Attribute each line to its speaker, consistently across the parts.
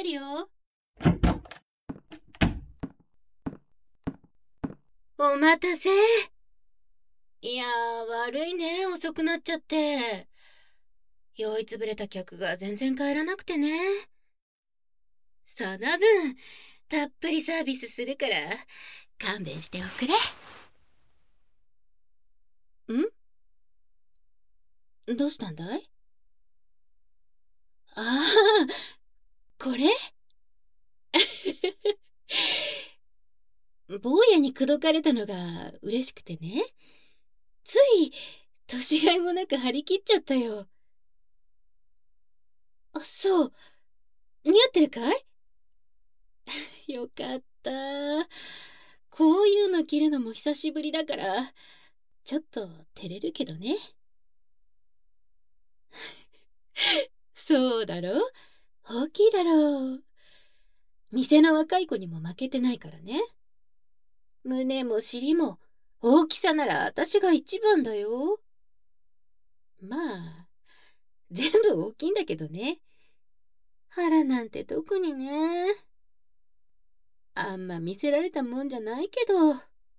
Speaker 1: るよ。お待たせ。いや悪いね、遅くなっちゃって。酔いつぶれた客が全然帰らなくてね。その分、たっぷりサービスするから、勘弁しておくれ。どうしたんだい？ああ、これ坊やに口説かれたのが嬉しくてね。つい、年がいもなく張り切っちゃったよ。あ、そう。似合ってるかい？よかった。こういうの着るのも久しぶりだから、ちょっと照れるけどね。そうだろ？大きいだろう。店の若い子にも負けてないからね。胸も尻も大きさなら私が一番だよ。まあ、全部大きいんだけどね。腹なんて特にね。あんま見せられたもんじゃないけど。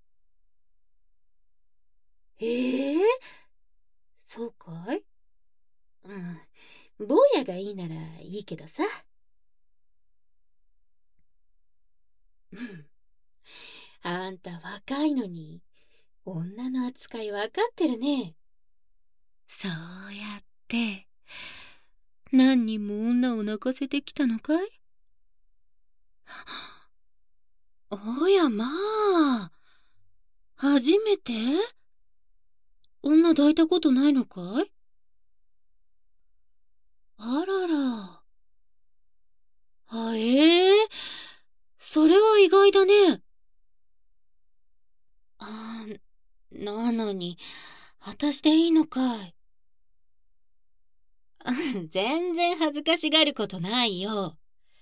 Speaker 1: ええ、そうかい？うん。坊やがいいならいいけどさ。うん。あんた若いのに、女の扱いわかってるね。そうやって、何人も女を泣かせてきたのかい？おやまあ、初めて？女抱いたことないのかい？あらら。それは意外だね。なのに、私でいいのかい？全然恥ずかしがることないよ。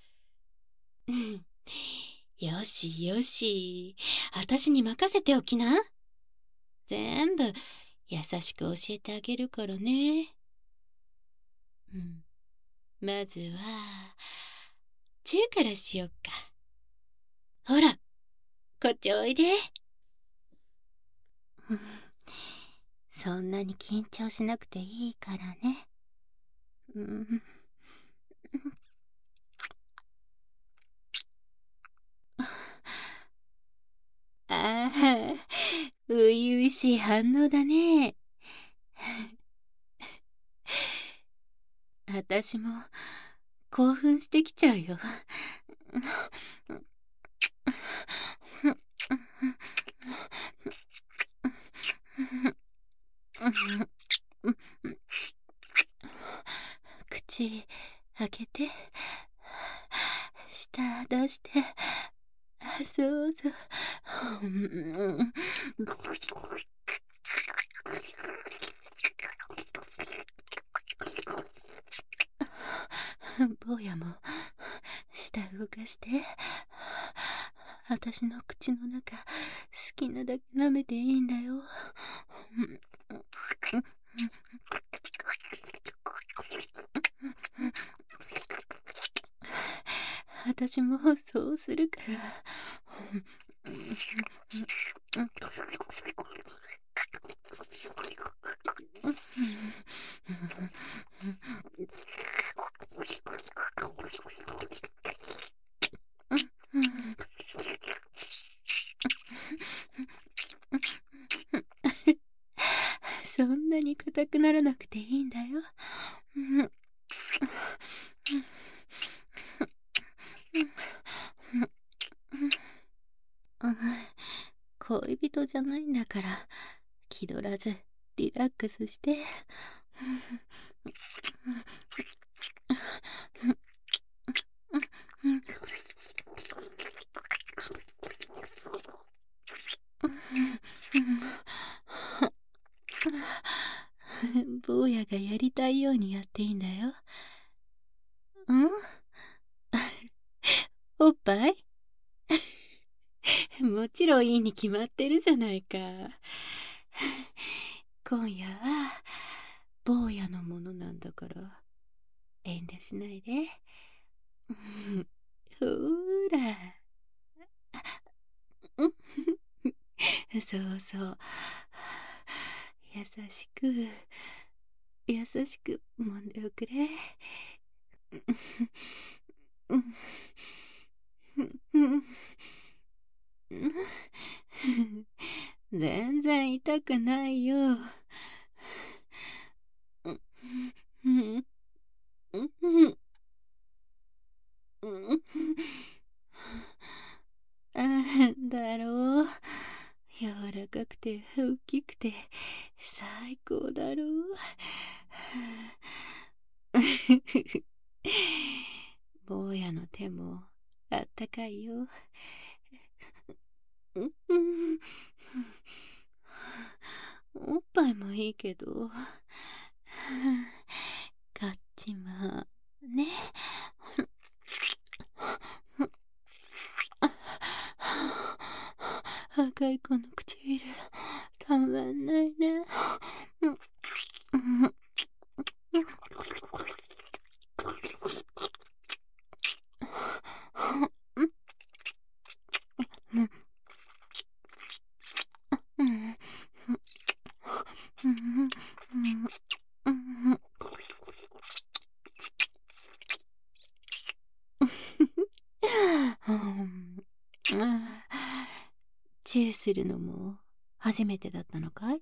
Speaker 1: よしよし、私に任せておきな。全部優しく教えてあげるからね。まずは、チューからしよっか。ほら、こっちおいで。そんなに緊張しなくていいからね。ああ、初々しい反応だね。私も興奮してきちゃうよ。口開けて、舌出して、そうそう。坊やも舌動かして。私の口の中好きなだけ舐めていいんだよ。私もそうするから。そんなに硬くならなくていいんだよ。恋人じゃないんだから、気取らずリラックスして。坊やがやりたいようにやっていいんだよ。おっぱい？もちろんいいに決まってるじゃないか。今夜は坊やのものなんだから遠慮しないで。 ほら。そうそう。優しく、優しく揉んでおくれ。全然痛くないよ。だろう。柔らかくて大きくて最高だろう。坊やの手もあったかいよ。おっぱいもいいけど、こっちもね。赤い子の唇たまんないね。チューするのも初めてだったのかい？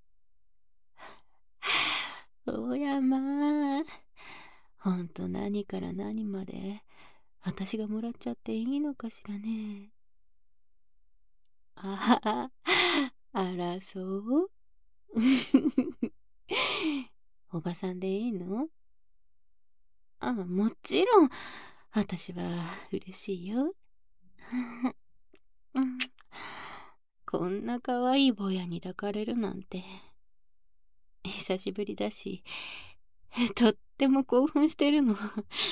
Speaker 1: おやまあ、ほんと何から何まで私がもらっちゃっていいのかしらね。あらそう。おばさんでいいの？もちろん私は嬉しいよ。こんな可愛い坊やに抱かれるなんて久しぶりだし、とっても興奮してるの。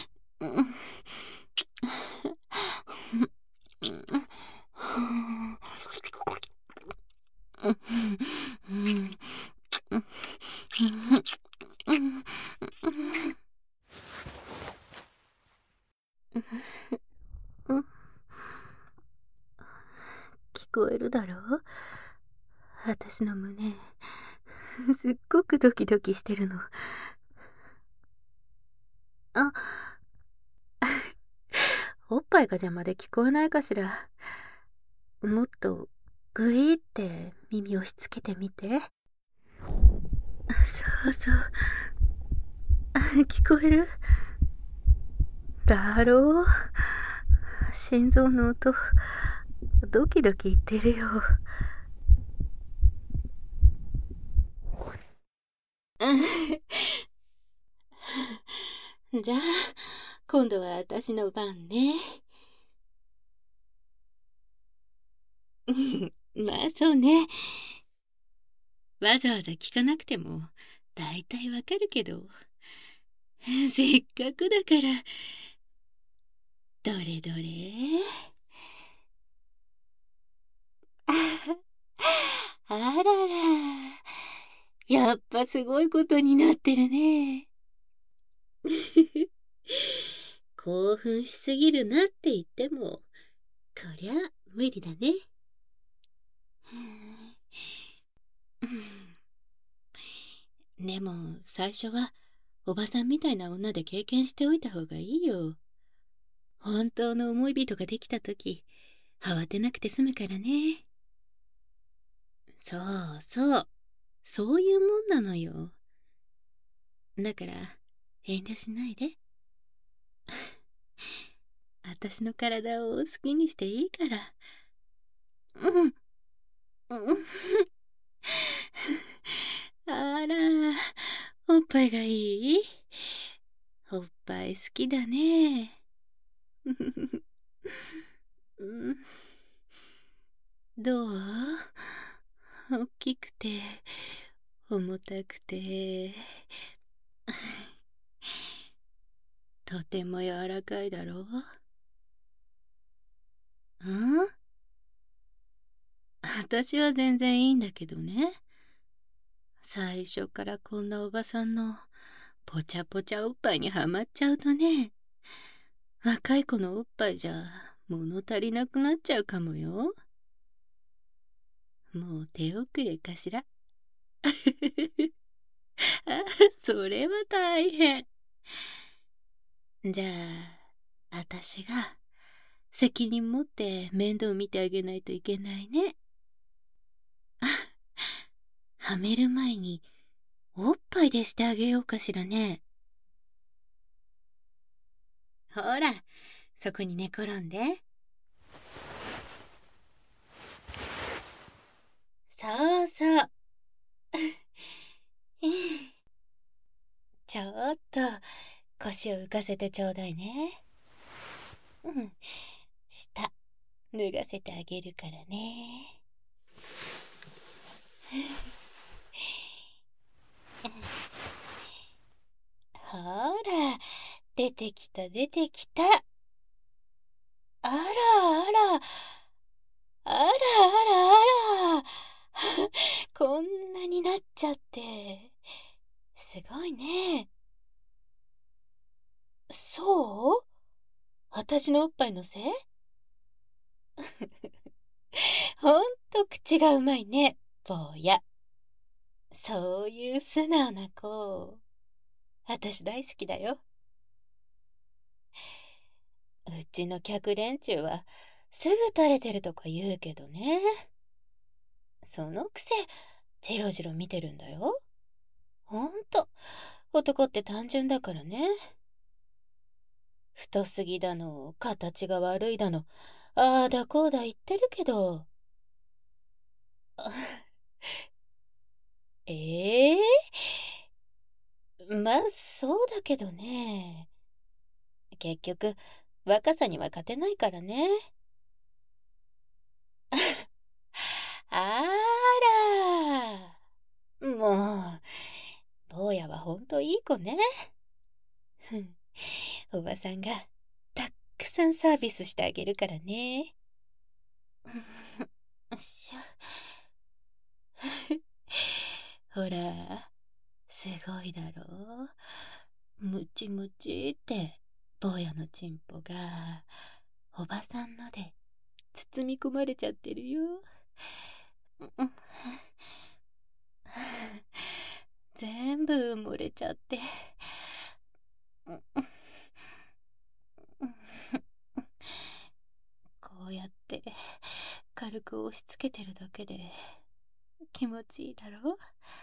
Speaker 1: 聞こえるだろう？私の胸、すっごくドキドキしてるの。おっぱいが邪魔で聞こえないかしら。もっとグイって耳をしつけてみて。そうそう。聞こえる？だろう？心臓の音、ドキドキ言ってるよ。じゃあ、今度は私の番ね。まあそうね。わざわざ聞かなくてもだいたいわかるけど、せっかくだから、どれどれ。あらら、やっぱすごいことになってるね。興奮しすぎるなって言っても、こりゃ無理だね。でも最初はおばさんみたいな女で経験しておいた方がいいよ。本当の思い人ができた時、慌てなくて済むからね。そうそう、そういうもんなのよ。だから遠慮しないで。私の体を好きにしていいから。うん。うん。あら、おっぱいがいい？おっぱい好きだね。うん、どう？大きくて重たくてとても柔らかいだろう？私は全然いいんだけどね。最初からこんなおばさんのぽちゃぽちゃおっぱいにはまっちゃうとね、 若い子のおっぱいじゃ物足りなくなっちゃうかもよ。もう手遅れかしら。あ、それは大変。じゃあ、あたしが責任持って面倒見てあげないといけないね。はめる前におっぱいでしてあげようかしらね。ほら、そこに寝転んで。そうそう。ちょっと腰を浮かせてちょうだいね。うん、下脱がせてあげるからね。ほら、出てきた出てきた。あらあら、あらあらあら。こんなになっちゃって。すごいね。そう？私のおっぱいのせい？ほんと口がうまいね、坊や。そういう素直な子、私大好きだよ。うちの客連中はすぐ垂れてるとか言うけどね。そのくせ、ジロジロ見てるんだよ。ほんと、男って単純だからね。太すぎだの、形が悪いだの、ああだこうだ言ってるけど。ええまあ、そうだけどね。結局、若さには勝てないからね。あら。もう、坊やはほんといい子ね。おばさんがたっくさんサービスしてあげるからね。しょ。ほら、すごいだろう。ムチムチって坊やのチンポがおばさんので包み込まれちゃってるよ。全部埋もれちゃって。こうやって軽く押し付けてるだけで気持ちいいだろ。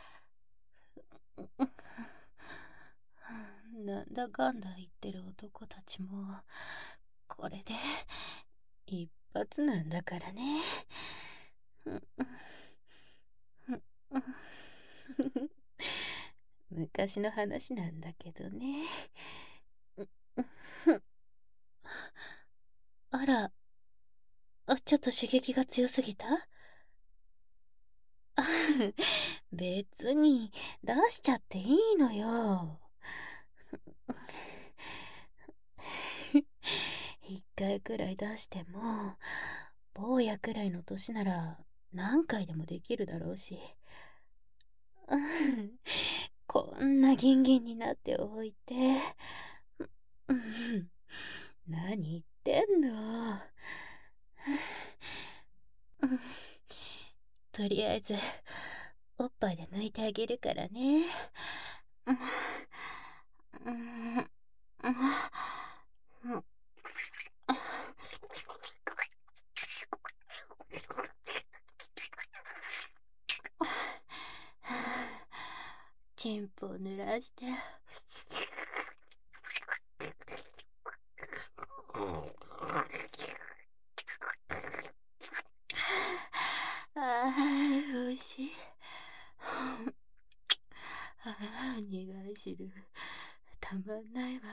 Speaker 1: なんだかんだ言ってる男たちもこれで一発なんだからね。昔の話なんだけどね。あら、ちょっと刺激が強すぎた？別に出しちゃっていいのよ。一回くらい出しても、坊やくらいの年なら何回でもできるだろうし。こんなギンギンになっておいて。何言ってんの。とりあえず、おっぱいで抜いてあげるからね。チンポを濡らして。ああ、おいしい。ああ、苦い汁。たまんないわ。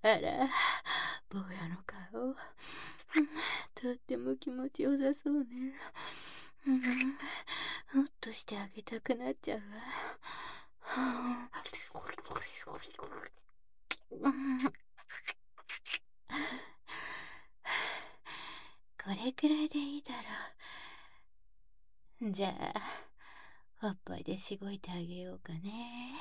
Speaker 1: ら、坊やの顔、とっても気持ちよさそうね。ほっとしてあげたくなっちゃうわ。これくらいでいいだろう。じゃあ、おっぱいでしごいてあげようかね。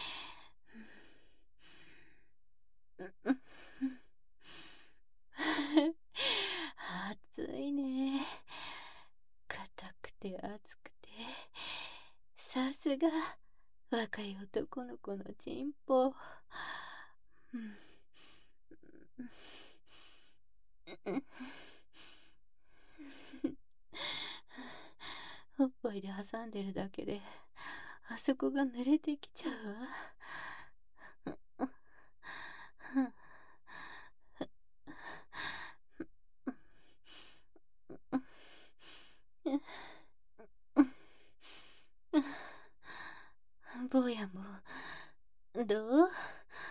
Speaker 1: 暑いね。硬くて熱くて、さすが若い男の子のチンポ。おっぱいで挟んでるだけであそこが濡れてきちゃうわ。坊やもどう？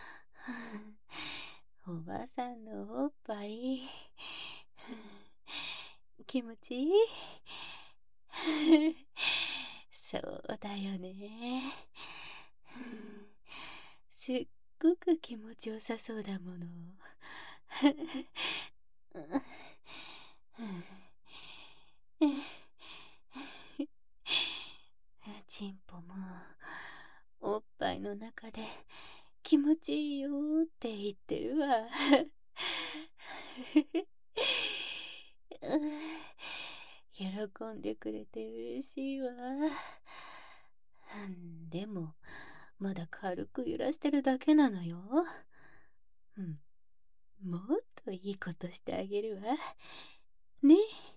Speaker 1: おばさんのおっぱい気持ちいい？そうだよね。すっごく気持ちよさそうだもの。チンポもおっぱいの中で気持ちいいよって言ってるわ。喜んでくれて嬉しいわ。でもまだ軽く揺らしてるだけなのよ。もっといいことしてあげるわね。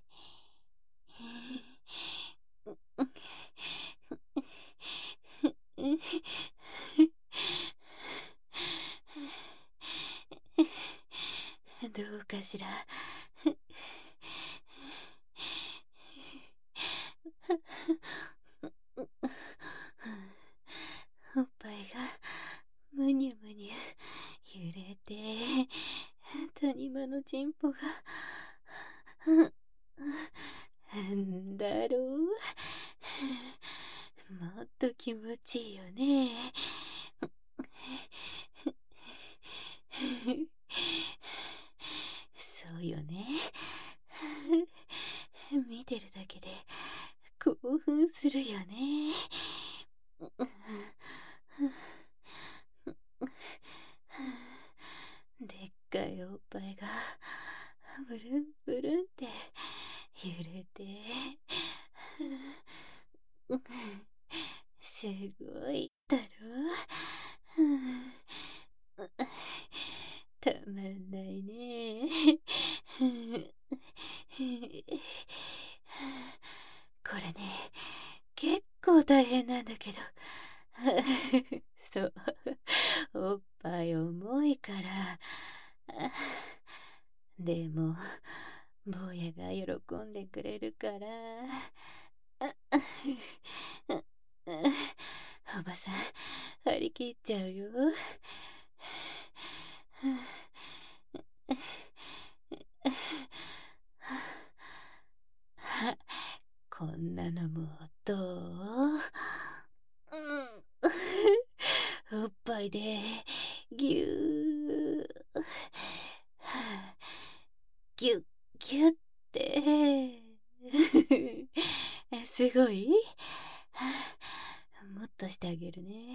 Speaker 1: どうかしら。おっぱいがむにゅむにゅ揺れて、谷間のチンポがなんだろう。もっと気持ちいいよね。そうよね。見てるだけで興奮するよね。でっかいおっぱいがブルンブルンって揺れて、すごいだろう。たまんないね。これね、結構大変なんだけど。そう、おっぱい重いから。でも、坊やが喜んでくれるから。おばさん、張り切っちゃうよ。こんなのもどう？おっぱいでぎゅーぎゅっぎゅってすごい？もっとしてあげるね。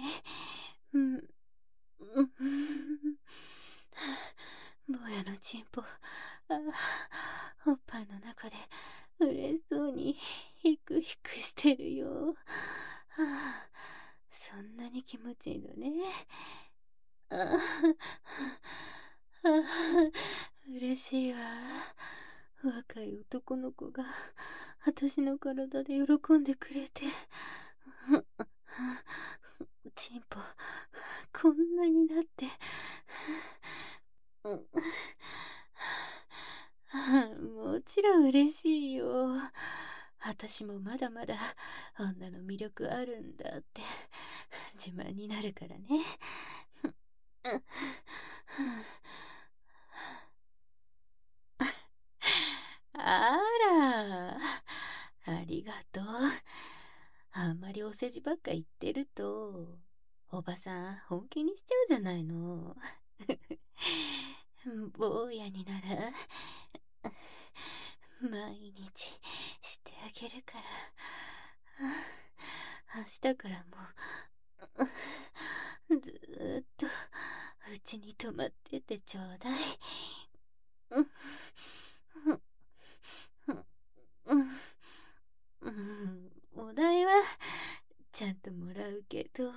Speaker 1: 坊やのチンポ、おっぱいの中で嬉しそうにヒクヒクしてるよ。そんなに気持ちいいのね。嬉しいわ。若い男の子が私の体で喜んでくれて。チンポ、こんなになって。もちろん嬉しいよ。私もまだまだ女の魅力あるんだって自慢になるからね。 世辞ばっか言ってると、おばさん本気にしちゃうじゃないの。坊やになら、毎日してあげるから。明日からもずーっとうちに泊まっててちょうだい。お代はちゃんともらうけど。よ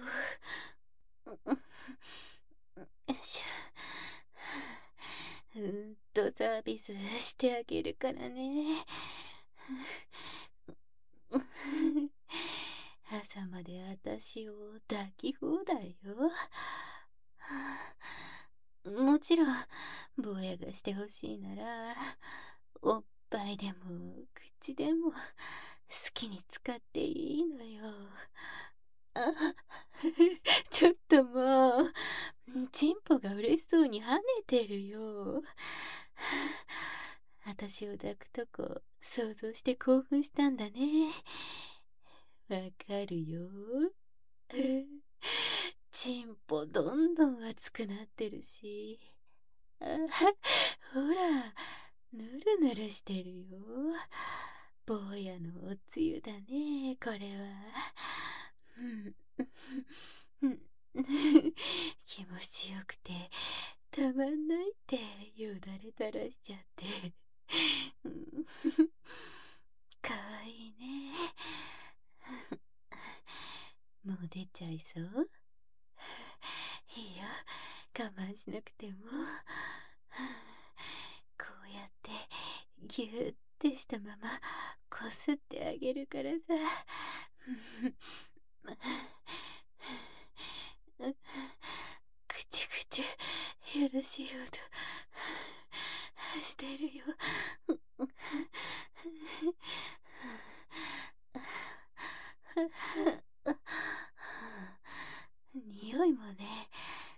Speaker 1: いしょ。サービスしてあげるからね。朝まで私を抱き放題よ。もちろん坊やがしてほしいなら、おっぱいでも口でも好きに使っていいのよ。ちょっともう、チンポが嬉しそうに跳ねてるよ。私を抱くとこ想像して興奮したんだね。わかるよ。チンポどんどん熱くなってるし。ほら、ぬるぬるしてるよ。坊やのおつゆだね、これは。気持ちよくてたまんないってよだれ垂らしちゃって。かわいいね。もう出ちゃいそう？いいよ、我慢しなくても。こうやってギューってしたままこすってあげるからさ。ぐちゅぐちゅよろしい音してるよ。匂いもね。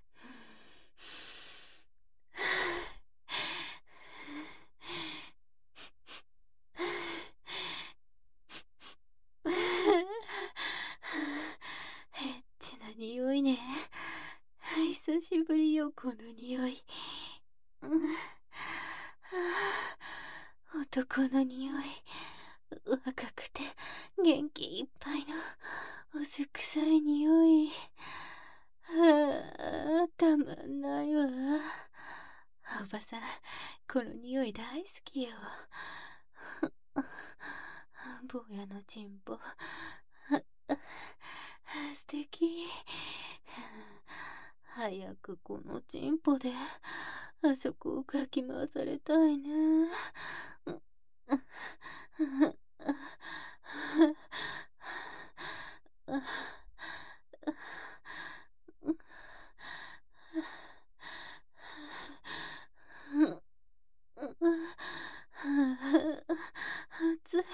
Speaker 1: エッチな匂いね。久しぶりよ、この匂い。男の匂い。若くて元気いっぱいのお酢臭い匂い。たまんないわ。おばさん、この匂い大好きよ。坊やのチンポ素敵。早くこのチンポであそこをかき回されたいな。暑い。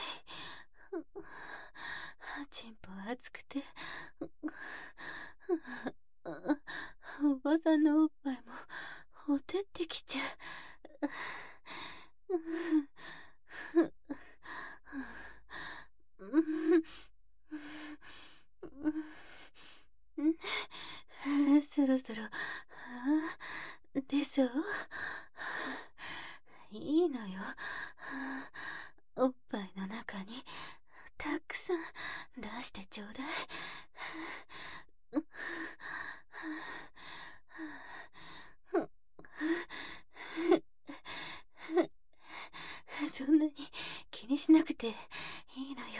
Speaker 1: チンポ熱くておばさんのおっぱいもほてってきちゃう。そろそろ出そう？いいのよ。おっぱいの中にたくさん出してちょうだい。そんなに気にしなくていいのよ。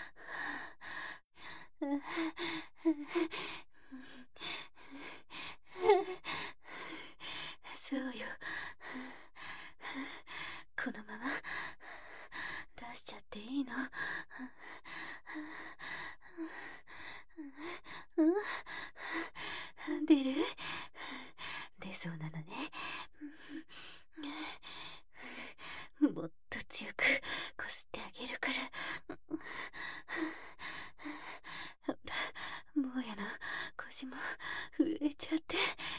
Speaker 1: そうよ。このまま出しちゃっていいの？出る？出そうなのね。もっと強くこすってあげるから。ほら、坊やの腰も震えちゃって。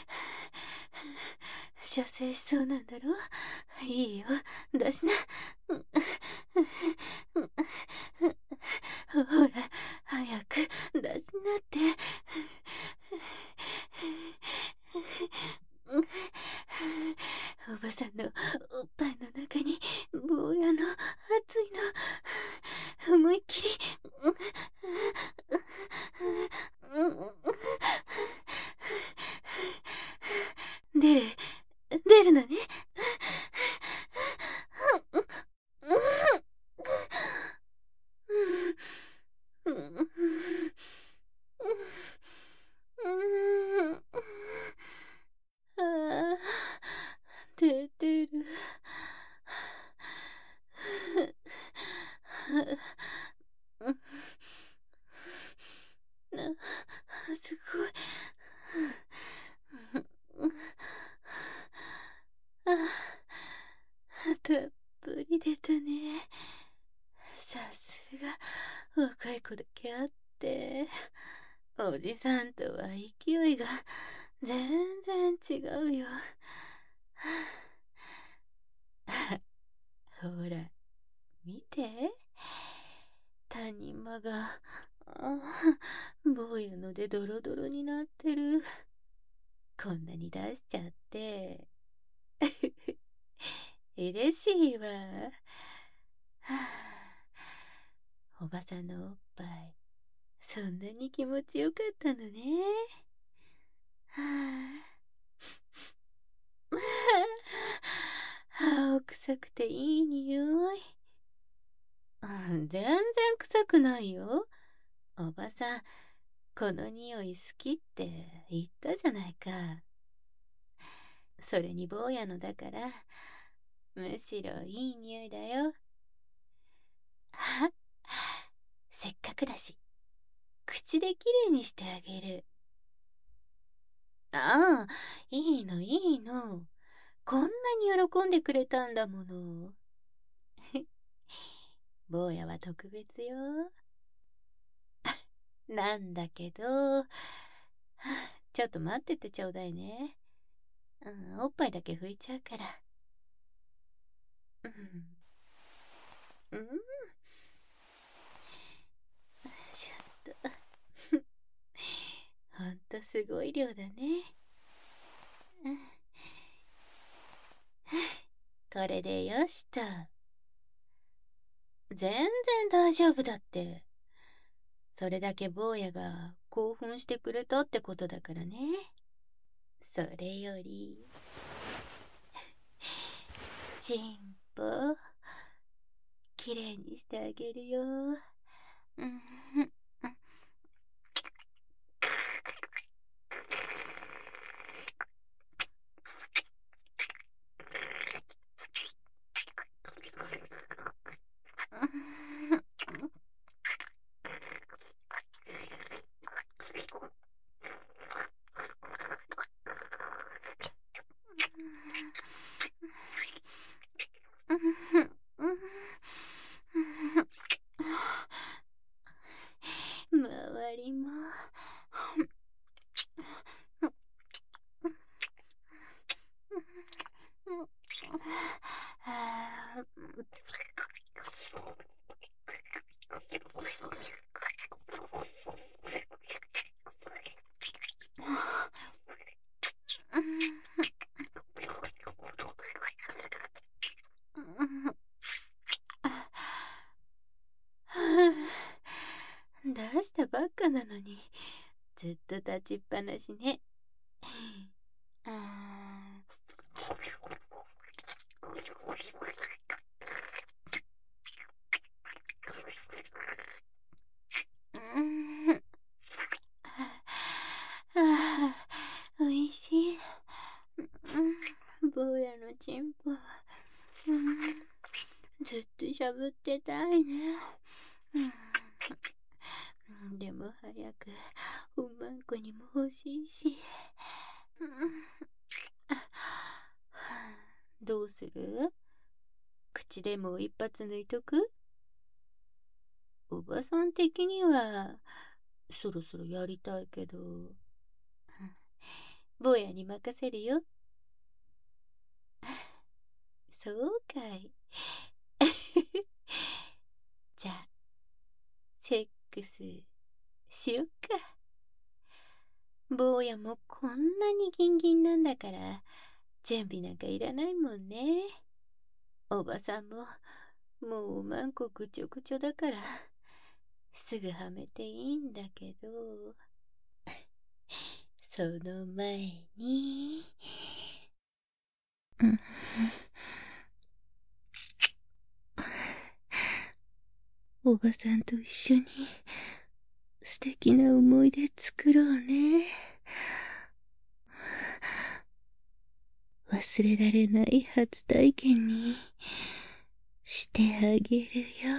Speaker 1: 射精しそうなんだろ？いいよ、出しな。ほら、早く出しなって。おばさんのおっぱいの中に坊やの熱いの思いっきり出るのね。ああ、出てる。すごい。たっぷり出たね。さすが若い子だけあって、おじさんとは勢いが全然違うよ。ほら、見て。谷間が、坊やのでドロドロになってる。こんなに出しちゃって。嬉しいわ。おばさんのおっぱい、そんなに気持ちよかったのね。青臭くていい匂い。全然臭くないよ。おばさん、この匂い好きって言ったじゃないか。それに坊やのだから、むしろいい匂いだよ。せっかくだし、口できれいにしてあげる。ああ、いいのいいの。こんなに喜んでくれたんだもの。坊やは特別よ。なんだけど、ちょっと待っててちょうだいね。おっぱいだけ拭いちゃうから。ちょっと。ほんとすごい量だね。これでよしと。全然大丈夫だって。それだけ坊やが興奮してくれたってことだからね。それより、チンポ、きれいにしてあげるよ。周りも。出したばっかなのにずっと立ちっぱなしね。おいしい。坊やのチンポは、ずっとしゃぶってたいね。でも早くおまんこにも欲しいし。どうする？口でも一発抜いとく？おばさん的にはそろそろやりたいけど、坊やに任せるよ。そうかい。じゃあセックスしよっか。 坊やもこんなにギンギンなんだから、準備なんかいらないもんね。おばさんも、もうおまんこぐちょぐちょだから、すぐはめていいんだけど、その前に、うん、おばさんと一緒に素敵な思い出作ろうね。忘れられない初体験にしてあげるよ。